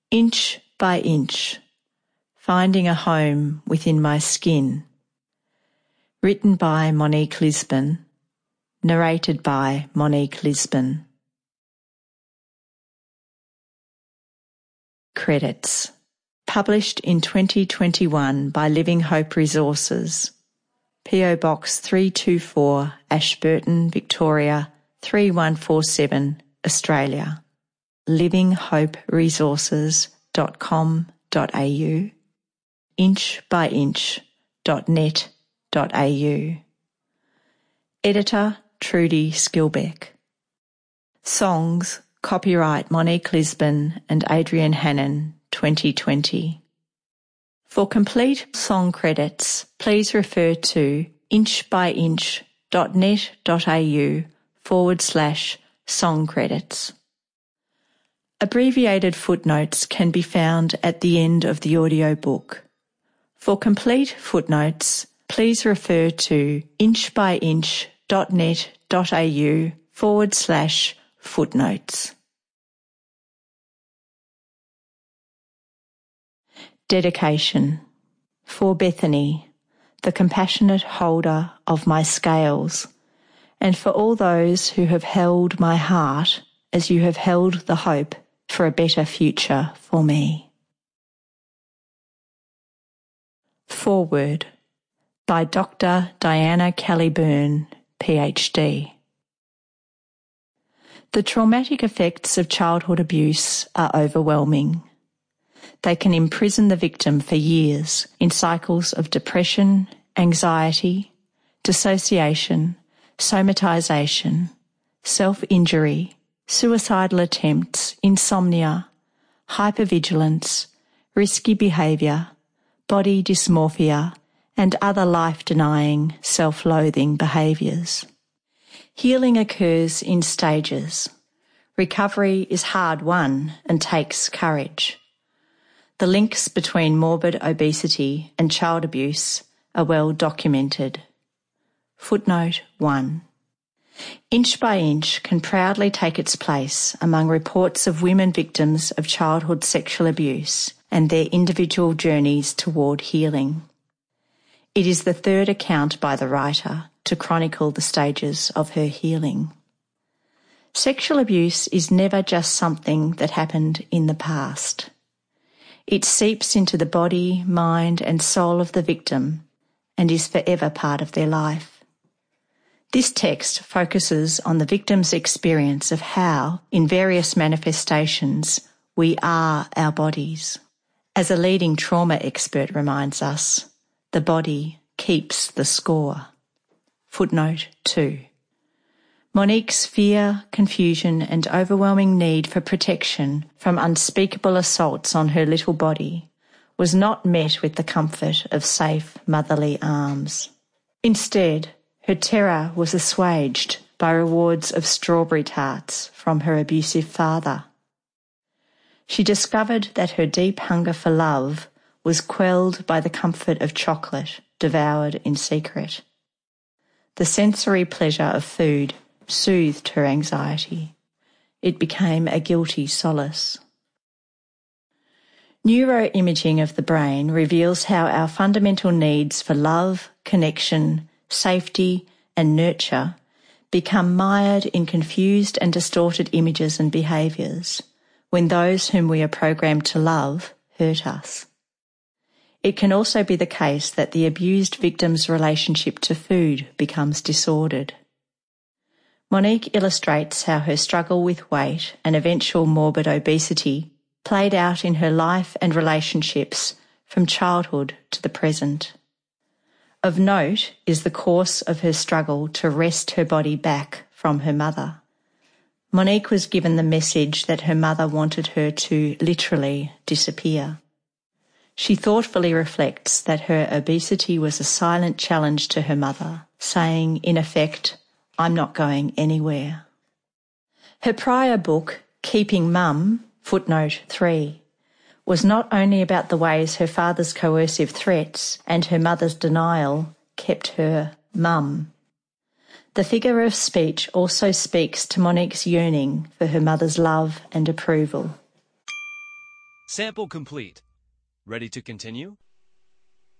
Inch by Inch, Finding a Home Within My Skin. Written by Monique Lisbon. Narrated by Monique Lisbon. Credits. Published in 2021 by Living Hope Resources. PO Box 324, Ashburton, Victoria 3147, Australia. livinghoperesources.com.au, inchbyinch.net.au. Editor Trudy Skilbeck. Songs copyright Monique Lisbon and Adrian Hannon 2020. For complete song credits, please refer to inchbyinch.net.au/song credits. Abbreviated footnotes can be found at the end of the audiobook. For complete footnotes, please refer to inchbyinch.net.au/footnotes. Dedication. For Bethany, the compassionate holder of my scales, and for all those who have held my heart as you have held the hope for a better future for me. Foreword by Dr. Diana Kelly-Byrne, PhD. The traumatic effects of childhood abuse are overwhelming. They can imprison the victim for years in cycles of depression, anxiety, dissociation, somatization, self-injury, suicidal attempts, insomnia, hypervigilance, risky behaviour, body dysmorphia, and other life-denying, self-loathing behaviours. Healing occurs in stages. Recovery is hard-won and takes courage. The links between morbid obesity and child abuse are well documented. Footnote 1. Inch by Inch can proudly take its place among reports of women victims of childhood sexual abuse and their individual journeys toward healing. It is the third account by the writer to chronicle the stages of her healing. Sexual abuse is never just something that happened in the past. It seeps into the body, mind, and soul of the victim and is forever part of their life. This text focuses on the victim's experience of how, in various manifestations, we are our bodies. As a leading trauma expert reminds us, the body keeps the score. Footnote 2. Monique's fear, confusion, and overwhelming need for protection from unspeakable assaults on her little body was not met with the comfort of safe motherly arms. Instead, her terror was assuaged by rewards of strawberry tarts from her abusive father. She discovered that her deep hunger for love was quelled by the comfort of chocolate devoured in secret. The sensory pleasure of food soothed her anxiety. It became a guilty solace. Neuroimaging of the brain reveals how our fundamental needs for love, connection, safety, and nurture become mired in confused and distorted images and behaviours when those whom we are programmed to love hurt us. It can also be the case that the abused victim's relationship to food becomes disordered. Monique illustrates how her struggle with weight and eventual morbid obesity played out in her life and relationships from childhood to the present. Of note is the course of her struggle to wrest her body back from her mother. Monique was given the message that her mother wanted her to literally disappear. She thoughtfully reflects that her obesity was a silent challenge to her mother, saying, in effect, "I'm not going anywhere." Her prior book, Keeping Mum, footnote 3, was not only about the ways her father's coercive threats and her mother's denial kept her mum. The figure of speech also speaks to Monique's yearning for her mother's love and approval. Sample complete. Ready to continue?